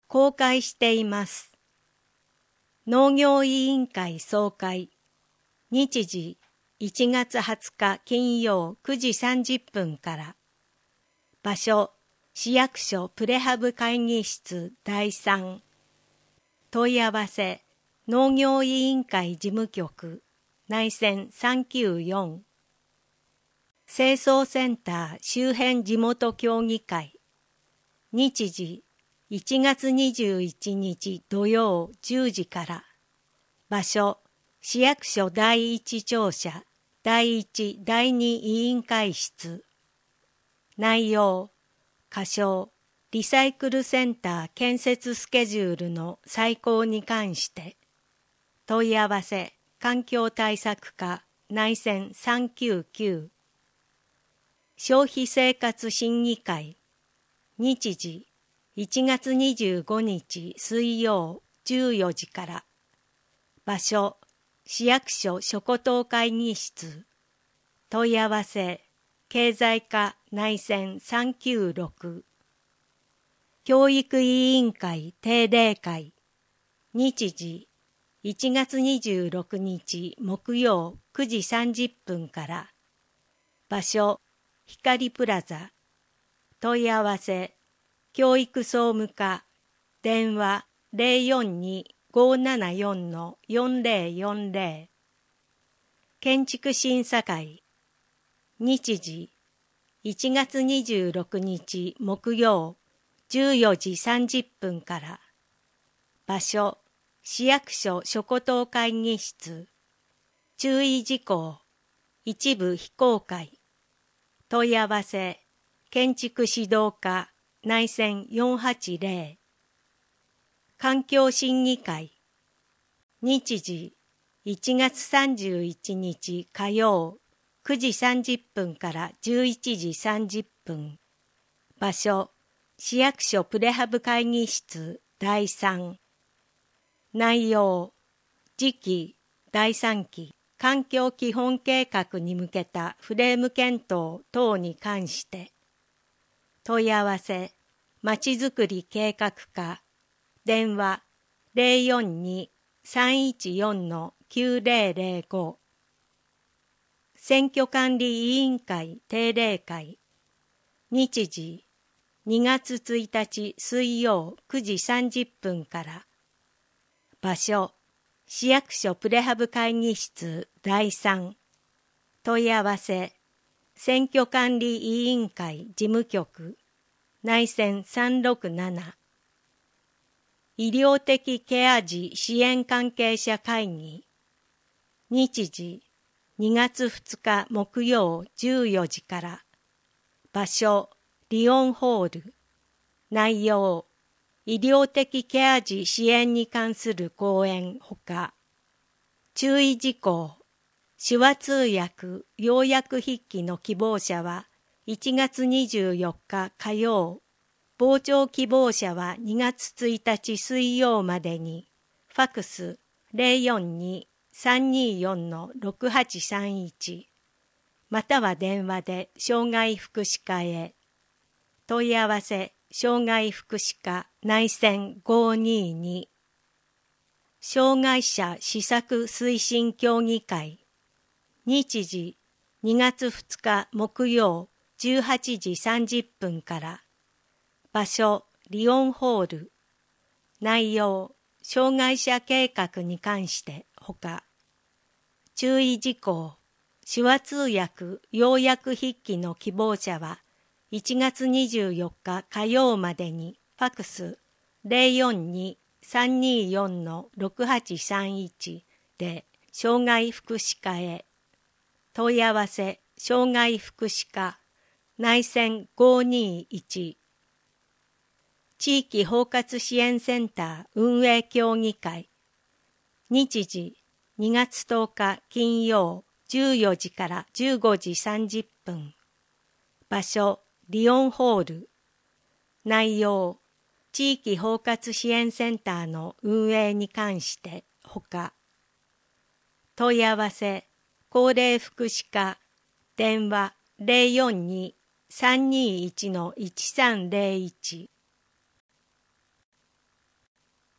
公開しています。農業委員会総会。日時1月20日金曜9時30分から。場所、市役所プレハブ会議室第3。問い合わせ、農業委員会事務局、内線394。清掃センター周辺地元協議会。日時1月21日土曜10時から。場所、市役所第一庁舎第1第2委員会室。内容、仮称、リサイクルセンター建設スケジュールの再考に関して。問い合わせ、環境対策課内線399。消費生活審議会。日時1月25日水曜14時から。場所、市役所諸古島会議室。問い合わせ、経済課内線396。教育委員会定例会。日時1月26日木曜9時30分から。場所、光プラザ。問い合わせ、教育総務課。電話042-574-4040。建築審査会。日時1月26日木曜14時30分から。場所、市役所諸古島会議室。注意事項、一部非公開。問い合わせ、建築指導課内線480。環境審議会。日時1月31日火曜9時30分から11時30分。場所、市役所プレハブ会議室第3。内容、次期第3期環境基本計画に向けたフレーム検討等に関して。問い合わせ、まちづくり計画課。電話042-314-9005。選挙管理委員会定例会。日時2月1日水曜9時30分から。場所、市役所プレハブ会議室第3。問い合わせ、選挙管理委員会事務局内線367。医療的ケア児支援関係者会議。日時2月2日木曜14時から。場所、リオンホール。内容、医療的ケア児支援に関する講演ほか。注意事項、手話通訳要約筆記の希望者は1月24日火曜、傍聴希望者は2月1日水曜までに、ファクス042-324-6831、または電話で障害福祉課へ。問い合わせ、障害福祉課内線522。障害者施策推進協議会。日時2月2日木曜18時30分から。場所、リオンホール。内容、障害者計画に関してほか。注意事項、手話通訳要約筆記の希望者は1月24日火曜までにファクス042-324-6831で障害福祉課へ。問い合わせ、障害福祉課内線521。地域包括支援センター運営協議会。日時2月10日金曜14時から15時30分。場所、リオンホール。内容、地域包括支援センターの運営に関してほか。問い合わせ、高齢福祉課。電話042-321-1301。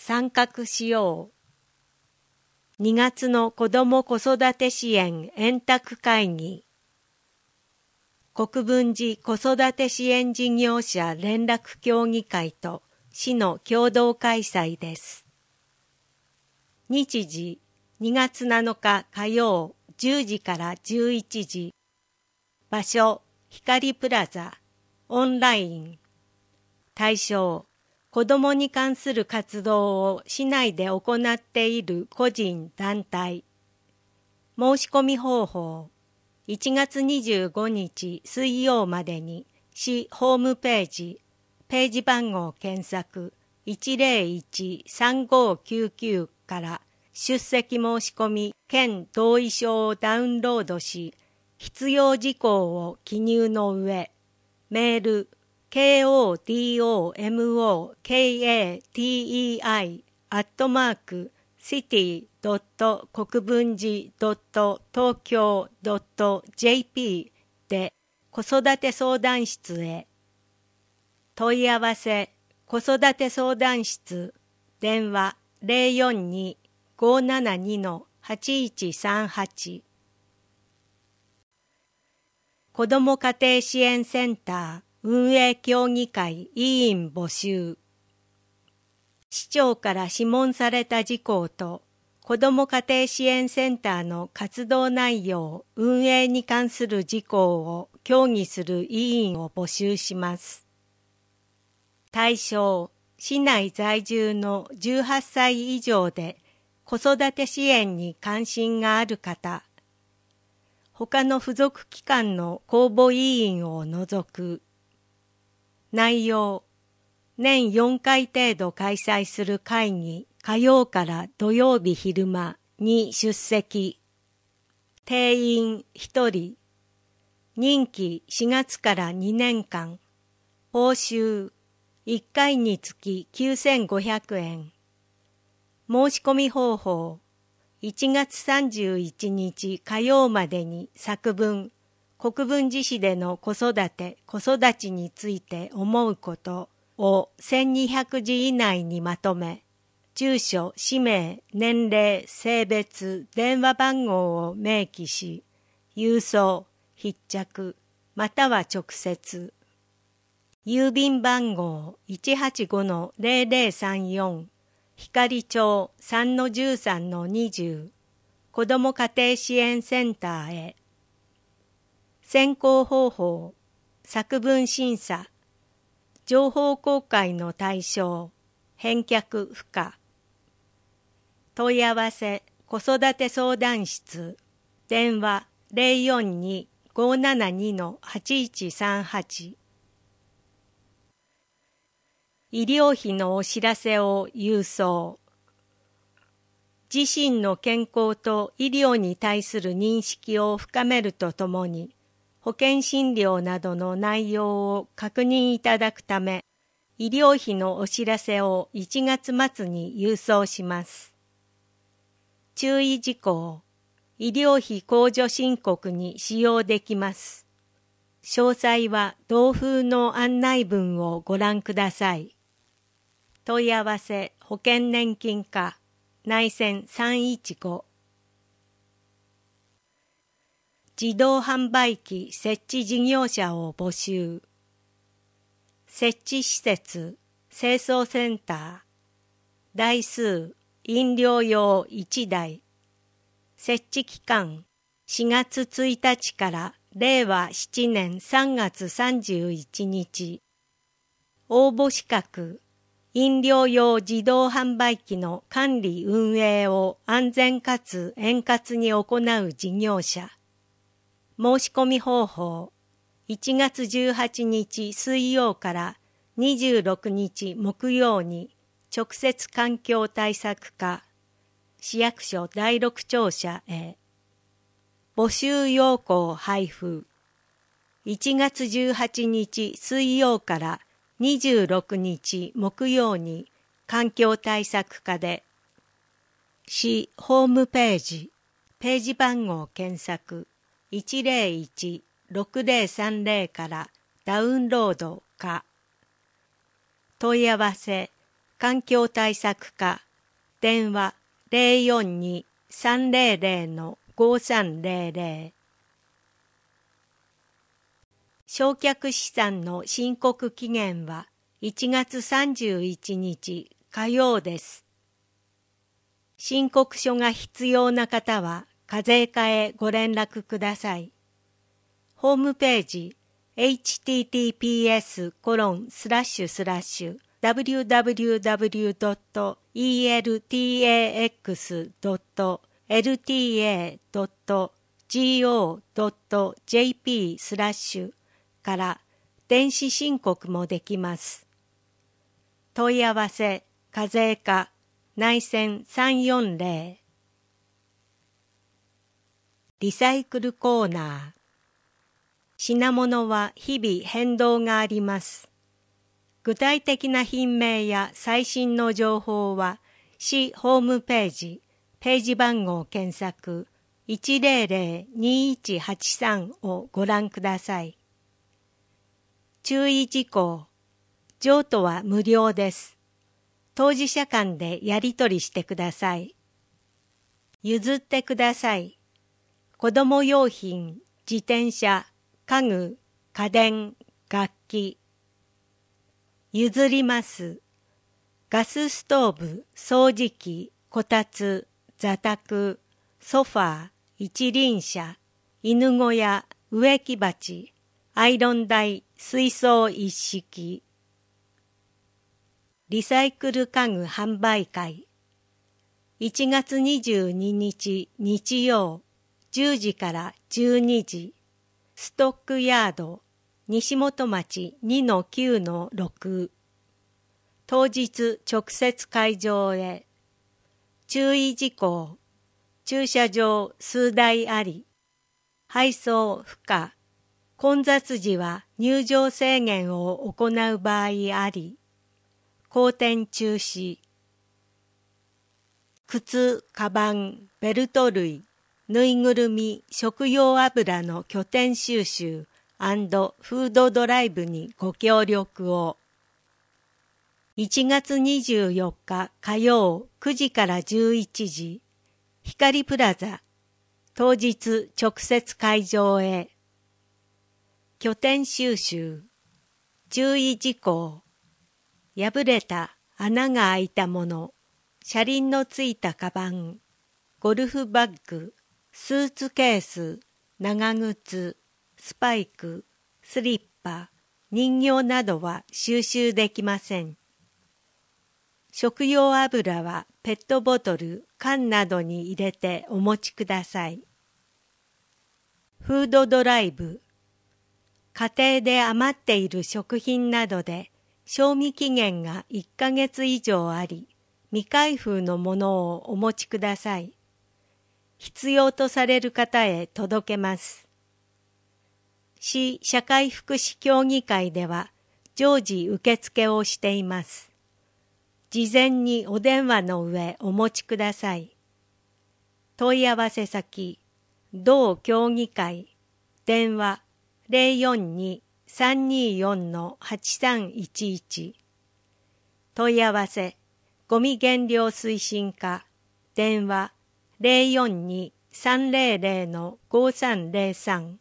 参画しよう。2月の子ども子育て支援円卓会議。国分寺子育て支援事業者連絡協議会と市の共同開催です。日時2月7日火曜10時から11時。場所光プラザ。オンライン。対象子どもに関する活動を市内で行っている個人団体。申し込み方法1月25日水曜までに市ホームページ、ページ番号検索 101-3599 から出席申し込み兼同意書をダウンロードし、必要事項を記入の上、メール kodomokatei@city.国分寺 .tokyo.jp で子育て相談室へ。問い合わせ子育て相談室電話042-572-8138。子ども家庭支援センター運営協議会委員募集。市長から諮問された事項と子ども家庭支援センターの活動内容運営に関する事項を協議する委員を募集します。対象市内在住の18歳以上で子育て支援に関心がある方、他の付属機関の公募委員を除く。内容、年4回程度開催する会議、火曜から土曜日昼間に出席。定員1人。任期4月から2年間。報酬、1回につき9500円。申し込み方法、1月31日火曜までに作文、国分寺市での子育て・子育ちについて思うことを1200字以内にまとめ、住所、氏名、年齢、性別、電話番号を明記し、郵送、筆着、または直接。郵便番号 185-0034 光町 3-13-20 子ども家庭支援センターへ。選考方法、作文審査、情報公開の対象、返却不可。問い合わせ、子育て相談室、電話042-572-8138。医療費のお知らせを郵送。自身の健康と医療に対する認識を深めるとともに、保険診療などの内容を確認いただくため、医療費のお知らせを1月末に郵送します。注意事項、医療費控除申告に使用できます。詳細は同封の案内文をご覧ください。問い合わせ保険年金課内線315。自動販売機設置事業者を募集。設置施設清掃センター。台数飲料用1台。設置期間4月1日から令和7年3月31日。応募資格飲料用自動販売機の管理運営を安全かつ円滑に行う事業者。申し込み方法、1月18日水曜から26日木曜に直接環境対策課、市役所第6庁舎へ。募集要項配布、1月18日水曜から26日木曜に環境対策課で。市ホームページ、ページ番号検索 101-6030 からダウンロードか。問い合わせ、 環境対策課電話042-300-5300。償却資産の申告期限は1月31日火曜です。申告書が必要な方は課税課へご連絡ください。ホームページ https://www.eltax.go.jp/ から電子申告もできます。問い合わせ課税課内線340。リサイクルコーナー。品物は日々変動があります。具体的な品名や最新の情報は市ホームページ、ページ番号検索100-2183をご覧ください。注意事項。譲渡は無料です。当事者間でやり取りしてください。譲ってください。子供用品、自転車、家具、家電、楽器。譲ります。ガスストーブ、掃除機、こたつ、座卓、ソファー、一輪車、犬小屋、植木鉢、アイロン台、水槽一式。リサイクル家具販売会。1月22日日曜10時から12時。ストックヤード、西本町 2-9-6。当日直接会場へ。注意事項。駐車場数台あり。配送不可。混雑時は入場制限を行う場合あり。後店中止。靴、カバン、ベルト類、ぬいぐるみ、食用油の拠点収集&フードドライブにご協力を。1月24日火曜9時から11時、光プラザ、当日直接会場へ。拠点収集。注意事項。破れた、穴が開いたもの、車輪のついたカバン、ゴルフバッグ、スーツケース、長靴、スパイク、スリッパ、人形などは収集できません。食用油はペットボトル、缶などに入れてお持ちください。フードドライブ。家庭で余っている食品などで賞味期限が1ヶ月以上あり、未開封のものをお持ちください。必要とされる方へ届けます。市社会福祉協議会では常時受付をしています。事前にお電話の上お持ちください。問い合わせ先、同協議会、電話042-324-8311。問い合わせ、ゴミ減量推進課、電話042-300-5303。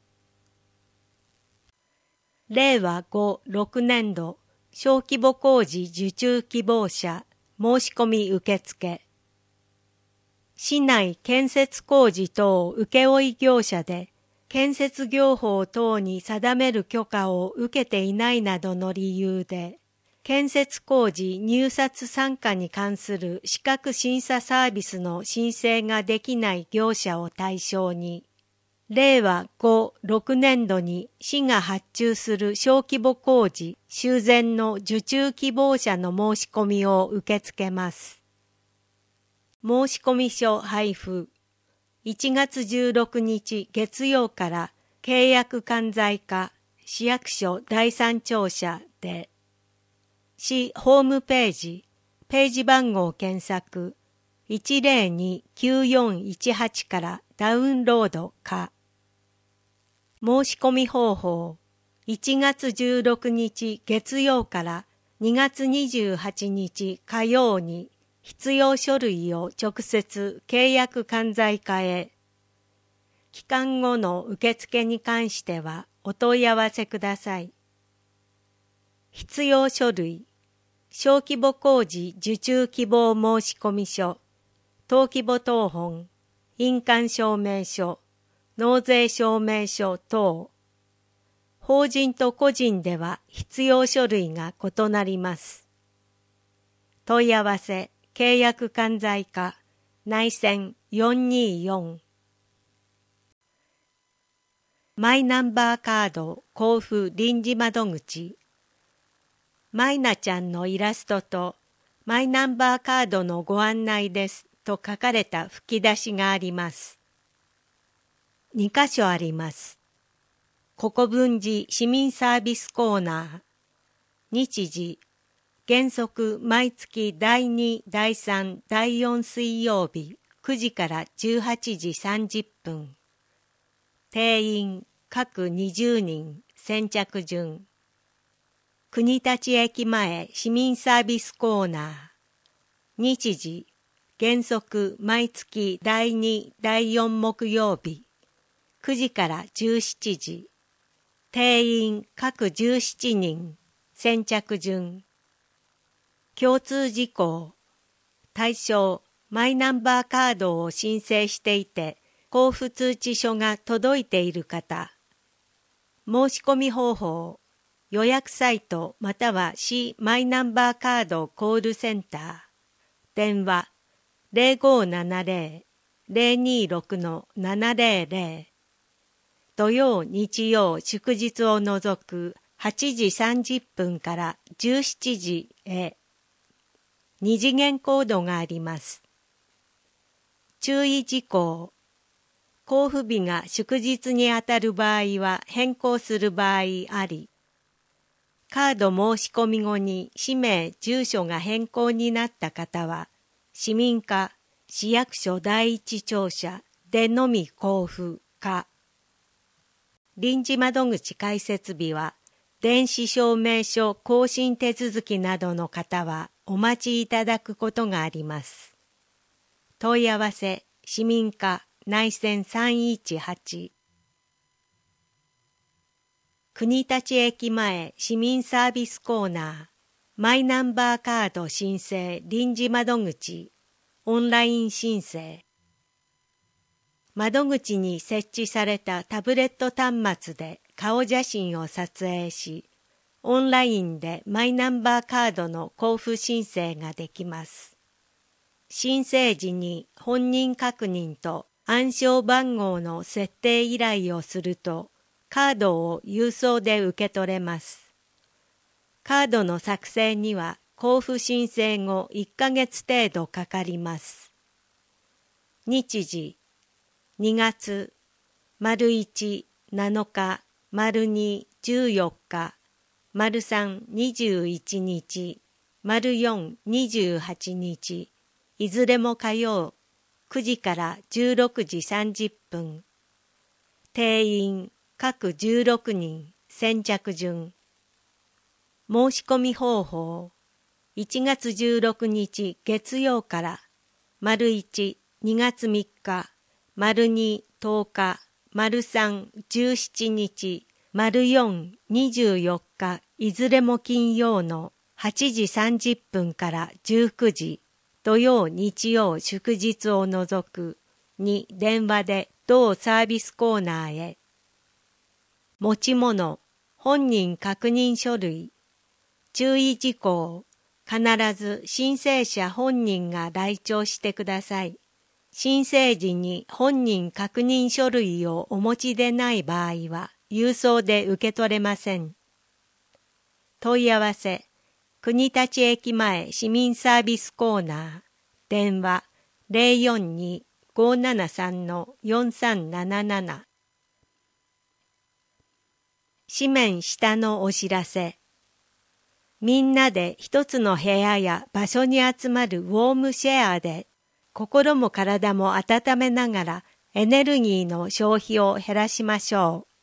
令和5-6年度小規模工事受注希望者申し込み受付。市内建設工事等請負業者で建設業法等に定める許可を受けていないなどの理由で、建設工事入札参加に関する資格審査サービスの申請ができない業者を対象に、令和5-6年度に市が発注する小規模工事修繕の受注希望者の申し込みを受け付けます。申込書配布。1月16日月曜から契約管財課市役所第三庁舎で、市ホームページ、ページ番号検索102-9418からダウンロードか。申し込み方法。1月16日月曜から 2月28日火曜に必要書類を直接契約管財課へ。期間後の受付に関してはお問い合わせください。必要書類、小規模工事受注希望申込書、登記簿謄本、印鑑証明書、納税証明書等。法人と個人では必要書類が異なります。問い合わせ、契約管財課、内線424。マイナンバーカード交付臨時窓口。マイナちゃんのイラストとマイナンバーカードのご案内ですと書かれた吹き出しがあります。2箇所あります。国分寺市民サービスコーナー。日時、原則毎月第2、第3、第4水曜日9時から18時30分。定員各20人、先着順。国立駅前市民サービスコーナー。日時、原則毎月第2、第4木曜日9時から17時。定員各17人、先着順。共通事項。対象、マイナンバーカードを申請していて、交付通知書が届いている方。申し込み方法。予約サイトまたは市マイナンバーカードコールセンター。電話 0570-026-700。土曜、日曜、祝日を除く8時30分から17時へ。2次元コードがあります。注意事項。交付日が祝日にあたる場合は変更する場合あり、カード申し込み後に氏名、住所が変更になった方は、市民課、市役所第一庁舎でのみ交付か。臨時窓口開設日は、電子証明書更新手続きなどの方はお待ちいただくことがあります。問い合わせ、市民課、内線318。国立駅前市民サービスコーナー、マイナンバーカード申請臨時窓口、オンライン申請。窓口に設置されたタブレット端末で顔写真を撮影し、オンラインでマイナンバーカードの交付申請ができます。申請時に本人確認と暗証番号の設定依頼をすると、カードを郵送で受け取れます。カードの作成には交付申請後1ヶ月程度かかります。日時、2月、1、7日、2、14日、3、21日、4、28日、いずれも火曜、9時から16時30分。定員各16人、先着順。申し込み方法。1月16日月曜から、1、2月3日、2、10日、3、17日、4、24日、いずれも金曜の8時30分から19時、土曜、日曜、祝日を除くに電話で同サービスコーナーへ。持ち物、本人確認書類。注意事項、必ず申請者本人が来庁してください。申請時に本人確認書類をお持ちでない場合は郵送で受け取れません。問い合わせ、国立駅前市民サービスコーナー、電話 042-573-4377。紙面下のお知らせ。みんなで一つの部屋や場所に集まるウォームシェアで、心も体も温めながらエネルギーの消費を減らしましょう。